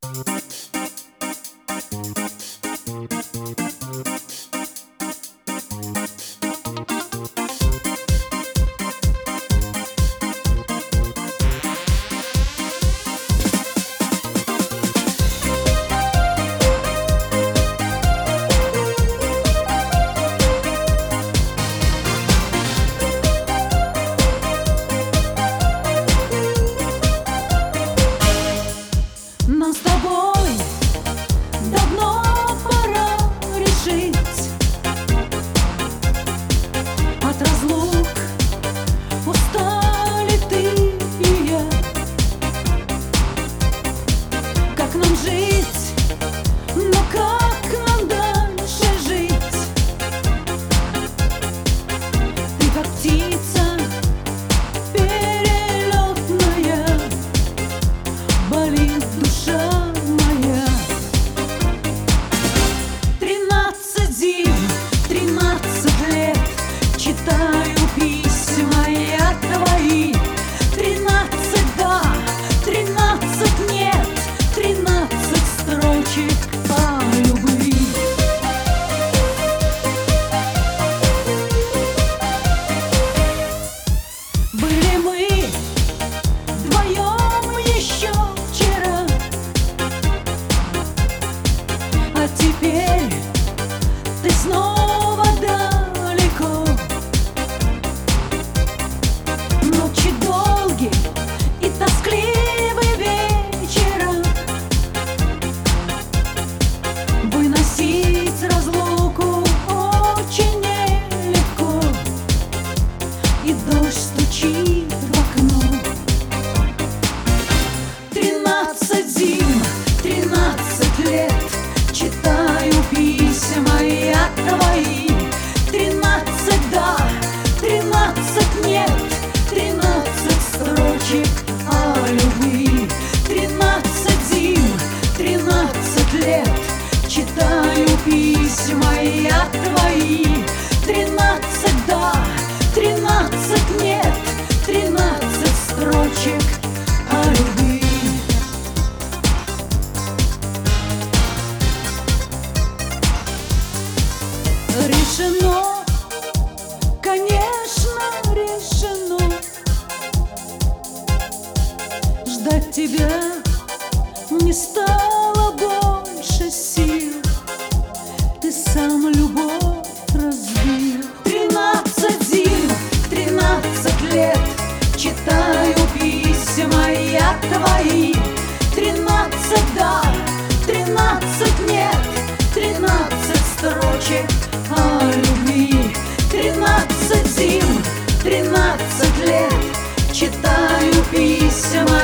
Нам с тобой давно пора решить. От разлук устали ты и я. Как нам жить? Но как нам дальше жить? Ты как птица перелетная, болит душа моя. 13 зим, 13 лет, читаю письма я твои. 13 да, 13 нет, 13 строчек о любви. Были мы вдвоем еще вчера, а теперь ты снова далеко. Ночи долгие и тоскливые вечера, выносить разлуку очень нелегко, и дождь стучит в окно. 13 зим, 13 лет, читаю письма я твои. 13 да, 13 нет, 13 строчек о любви. 13 зим, 13 лет, читаю письма я твои. 13 да, 13 нет, 13 строчек о любви. Решено, конечно, решено. Ждать тебя не стало больше сил. Ты сам любовь разбил. 13 зим, 13 лет, читаю письма я твои. 13 да, 13 нет, 13 строчек о любви. 13 зим, 13 лет, читаю письма